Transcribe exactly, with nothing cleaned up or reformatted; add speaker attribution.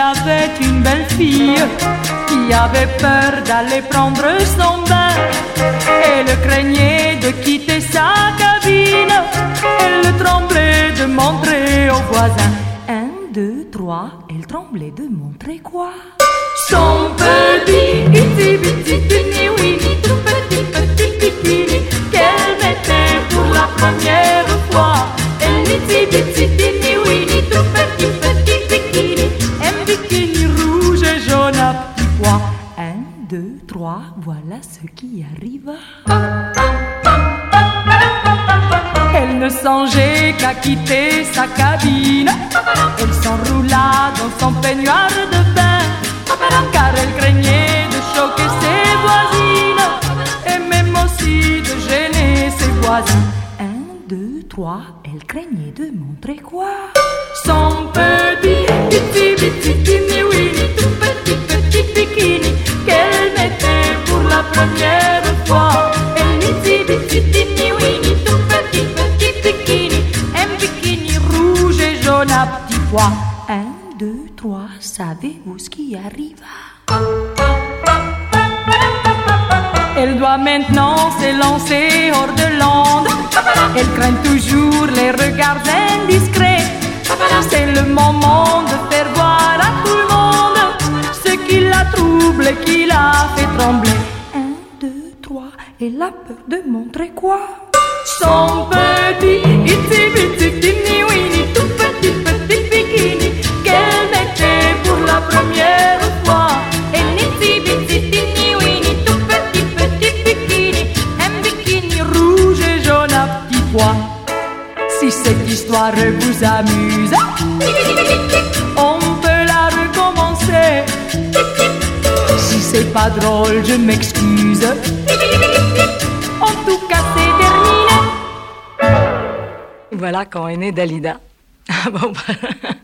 Speaker 1: avait une belle fille qui avait peur d'aller prendre son bain. Elle craignait de quitter sa cabine. Elle tremblait de montrer aux voisins. Un, deux, trois, elle tremblait de montrer quoi? Son petit itsy bitsy teeny weeny tout petit petit bikini qu'elle mettait pour la première fois. Un itsy bitsy teeny weeny tout petit petit bikini, un bikini rouge et jaune à petits pois. Un, deux, trois, voilà ce qui arriva. Elle ne songeait qu'à quitter sa cabine. Elle s'enroula dans son peignoir de bain, car elle craignait de choquer ses voisines et même aussi de gêner ses voisins. Un, deux, trois, elle craignait de montrer quoi? Son petit itsy bitsy teeny weeny tout petit petit bikini qu'elle mettait pour la première fois. Un itsy bitsy teeny weeny tout petit petit bikini, un bikini rouge et jaune à petits pois. Un, deux, trois, savez-vous ce qui arriva? Elle doit maintenant s'élancer hors de l'onde. Elle craint toujours les regards indiscrets. C'est le moment de faire voir à tout le monde ce qui la trouble et qui la fait trembler. Un, deux, trois, elle a peur de montrer quoi? Son petit itsy bitsy teeny weeny tout petit petit bikini qu'elle mettait pour la première fois. Un itsy bitsy teeny weeny tout petit petit bikini, un bikini rouge et jaune à petits pois. Si cette histoire vous amuse, on peut la recommencer. Si c'est pas drôle, je m'excuse. En tout cas, c'est terminé.
Speaker 2: Voilà quand est née Dalida. Bon, bah...